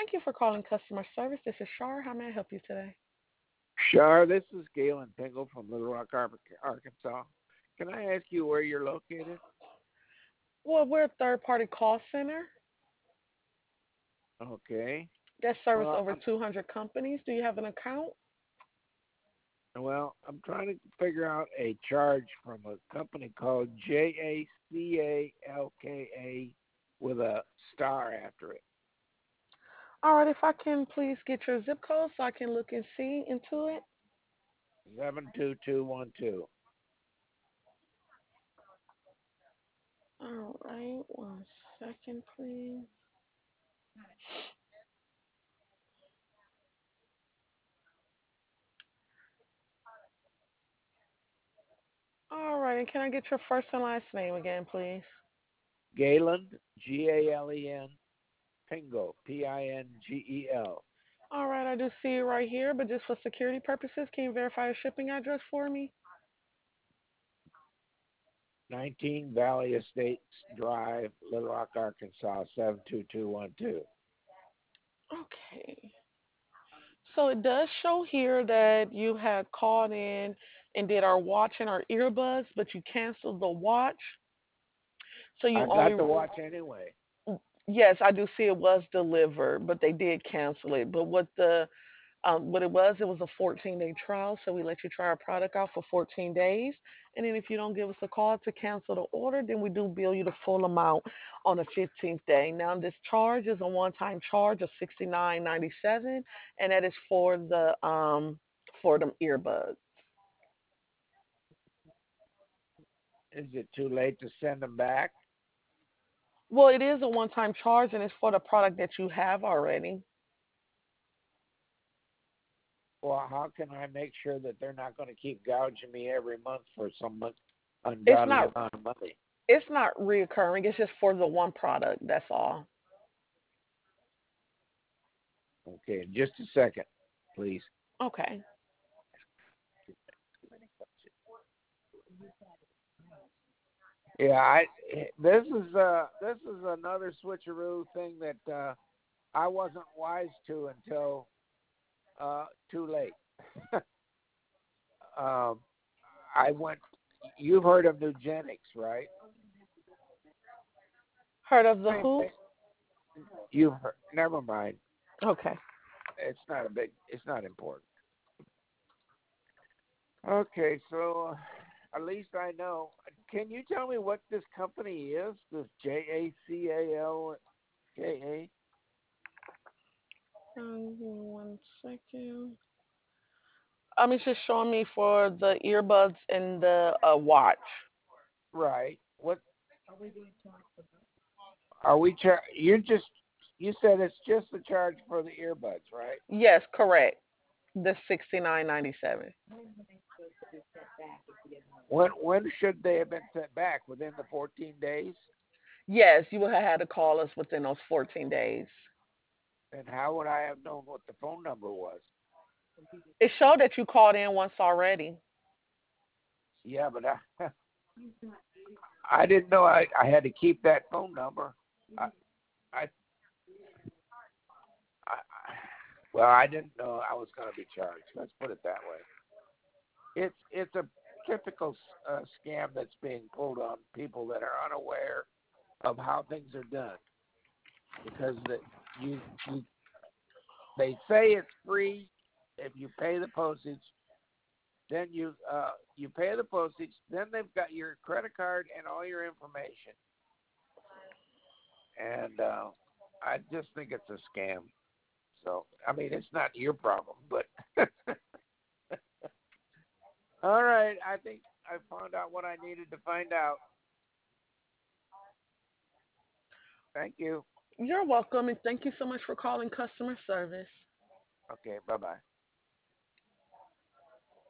Thank you for calling customer service. This is Shar. How may I help you today? Shar, this is Galen Pingle from Little Rock, Arkansas. Can I ask you where you're located? Well, we're a third-party call center Okay. that service Well, over 200 companies. Do you have an account? I'm trying to figure out a charge from a company called JACALKA with a star after it. All right, if I can please get your zip code so I can look and see into it. 72212. All right, one second, please. All right, and can I get your first and last name again, please? Galen, Galen, Pingle, Pingel. All right, I do see it right here, but just for security purposes, can you verify your shipping address for me? 19 Valley Estates Drive, Little Rock, Arkansas, 72212. Okay. So it does show here that you had called in and did our watch and our earbuds, but you canceled the watch. So you I got only, the watch anyway. yes, I do see it was delivered, but they did cancel it. But what it was a 14-day trial, so we let you try our product out for 14 days. And then if you don't give us a call to cancel the order, then we do bill you the full amount on the 15th day. Now this charge is a one-time charge of 69.97, and that is for them earbuds. Is it too late to send them back? Well, it is a one-time charge, and it's for the product that you have already. Well, how can I make sure that they're not going to keep gouging me every month for some It's ungodly not amount of money? it's not reoccurring. It's just for the one product. That's all. Okay, just a second, please. Okay. Yeah, this is another switcheroo thing that I wasn't wise to until too late. um, I went. You've heard of Nugenics, right? Heard of the Same who? thing. You've heard. Never mind. Okay. It's not a big. It's not important. Okay, so at least I know. Can you tell me what this company is? This JACALKA? One second. It's just showing me for the earbuds and the watch. Right. What are we? You said it's just the charge for the earbuds, right? Yes, correct. The 69.97. When should they have been sent back? Within the 14 days? Yes, you would have had to call us within those 14 days. And how would I have known what the phone number was? It showed that you called in once already. Yeah, but I didn't know I had to keep that phone number. I, I, I well, I didn't know I was going to be charged. Let's put it that way. It's a typical scam that's being pulled on people that are unaware of how things are done because you you they say it's free if you pay the postage. Then you pay the postage. Then they've got your credit card and all your information, and I just think it's a scam. So I mean, it's not your problem, but all right. I think I found out what I needed to find out. Thank you. You're welcome, and thank you so much for calling customer service. Okay. Bye bye.